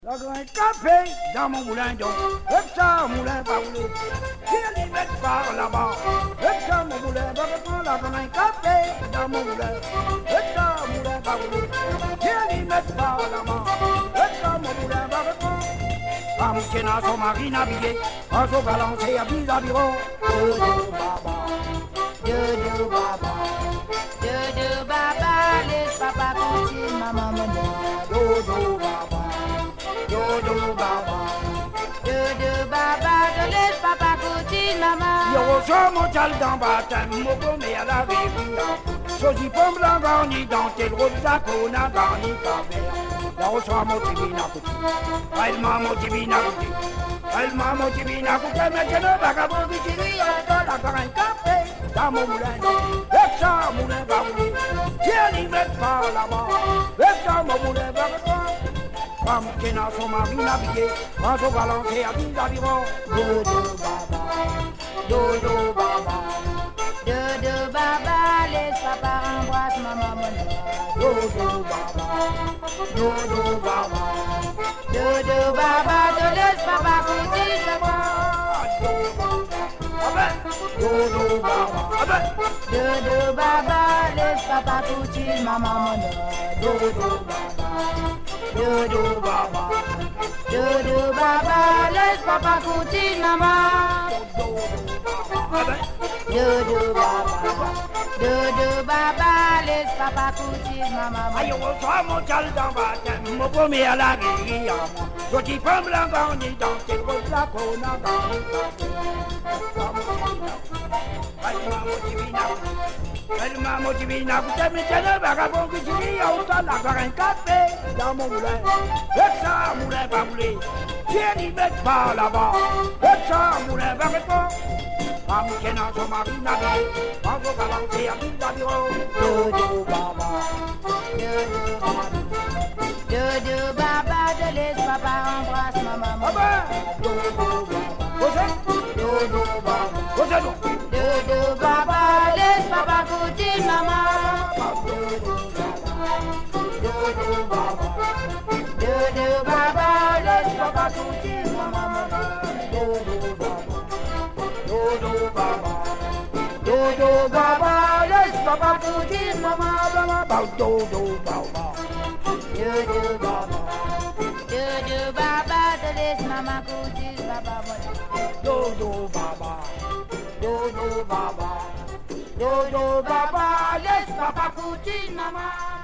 La grain café dans mon moulin d'eau, et ça, moulin pas roulé. Si elle y met par là-bas, et ça, mon moulin va reprendre la grain café dans mon moulin, et ça, moulin pas roulé. Si elle y met par là-bas, et ça, mon moulin va reprendre. Femme qui n'a son mari navigué, en se balancer à vis-à-viron. Dodo baba, laisse papa coucher, maman maman. Dodo baba, dodo baba. Dodo baba, laisse papa coucher, maman. Yo, je mondial dans baptême, mon gommé à la rivière. Sosi pomme blanc garni, dentelle rose zacona garni caverne. Yo, je mon divina couti, elle m'a mon divina couti. Elle m'a mon divina couti, mais je ne vagabond qui tire dans la grain café. Dans mon moulin, et ça, moulin va rouler. Tiens, il met par là-bas, et ça, mon moulin va rouler. Femme qui n'a son mari navigué, en se balancer à vis-à-viron. Dodo baba, dodo baba. Dodo baba, laisse papa embrasse maman maman. Dodo baba, dodo baba. Dodo baba, laisse papa coucher, maman. Dodo baba, Dodo baba, laisse papa coucher, maman maman. dodo baba, dodo baba, Dodo baba, laisse papa coucher, maman. Dodo baba, laisse papa coucher, maman. aïe, on soit mondial dans baptême, mon premier à la rivière. Je dis pas blanc garni, dans quel rose la qu'on a garni. Elle m'a motivé, mais c'est le vagabond qui dit, on s'en a encore un café dans mon moulin. Et ça, moulin va rouler. Si elle y met pas là-bas, et ça, moulin va répondre. Femme qui n'a son mari navigué, en se balancer à vis-à-viron. Dodo baba, dodo baba. Dodo baba, laisse papa embrasse maman. Ah ben, dodo baba. Dodo baba. Posez-nous. Dodo baba, laisse papa coucher, maman. Dodo baba. Dodo baba, laisse papa coucher, maman. Dodo baba. Dodo baba. Dodo baba, laisse papa coucher, maman. Dodo baba. Dodo baba. Dodo baba, laisse maman coucher, papa. Dodo baba. Dodo baba. Dodo baba. Laisse papa coucher, maman.